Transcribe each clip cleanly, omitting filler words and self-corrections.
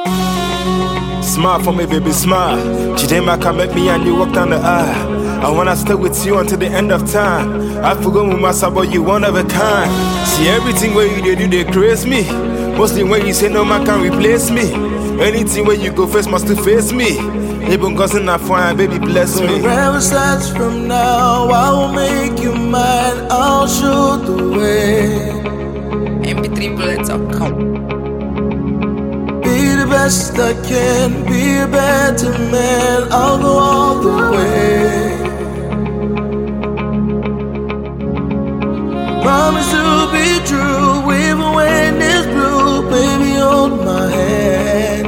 Smile for me, baby, smile. Chidema can make me and you walk down the aisle. I wanna stay with you until the end of time. I forgot with myself, but you one of a kind. See everything where you do, they craze me. Mostly when you say no man can replace me. Anything where you go first must to face me. Even cause not fine, baby, bless me. Wherever starts from now, I will make you mine. I'll show the way. mp3bullets.com. Be the best I can, be a better man. I'll go all the way. Promise to be true, even when it's blue. Baby, hold my hand.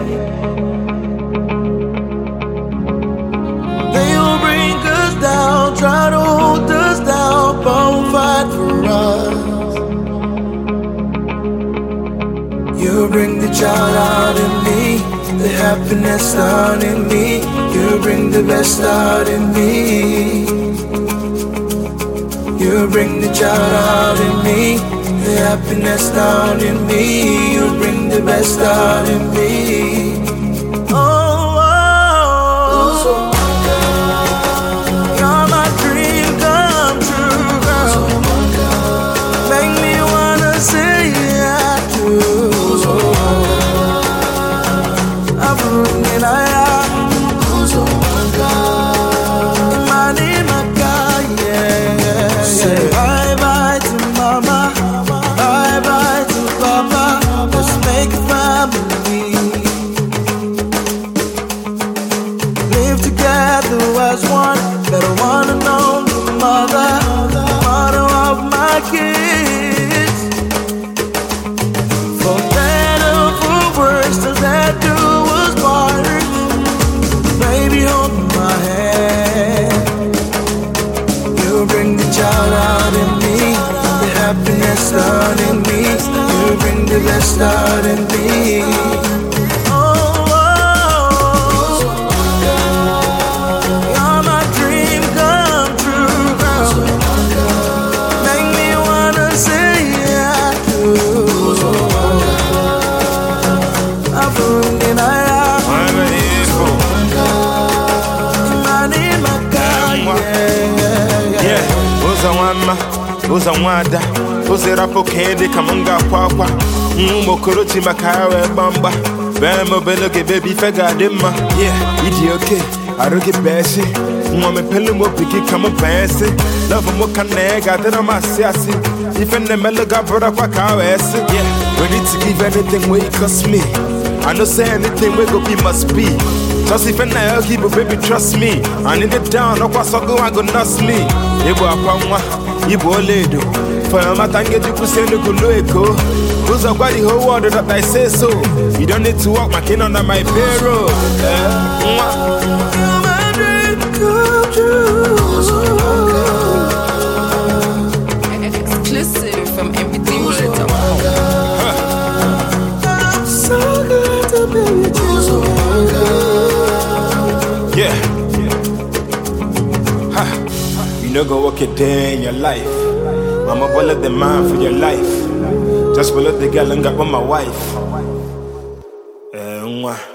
They will bring us down, try to hold us down, but we'll fight for us. You bring the child out in me, the happiness out in me. You bring the best out in me. You bring the child out in me, the happiness down in me. You bring the best out in me. Oh, oh, oh. You're my dream come true, girl. Make me wanna say I do. As one, better wanna know the mother of my kids. For better, for worse, does that do us part? Baby, hold my hand. You bring the child out in me, the happiness out in me. You bring the best out in me. Uza wada, uza rapo kende kamunga kwakwa. Mokorochi makawe bamba. Bema beloge baby fega dema. Yeah, idi okay, aroge beshi. Mwame pelu mo piki kama pensi. Love mo kanega, dena masiasi. Even the meloga brother kwa kawesi. Yeah, ready to give anything where it cost me. I know say anything where go be must be. Just if I keep baby trust me. I need it down, no kwa sogo I go nuts me. Yebo akwamwa. Ibo ledo for your matange you could send go loeko. Those are quite the whole world that I say so. You don't need to walk my kin under my payroll. You're my dream come true. Exclusive from mp3bullets.com. I'm so good to be with you. Yeah. You no go work a day in your life. Mama bullet the man for your life. Just bullet the girl and got with my wife.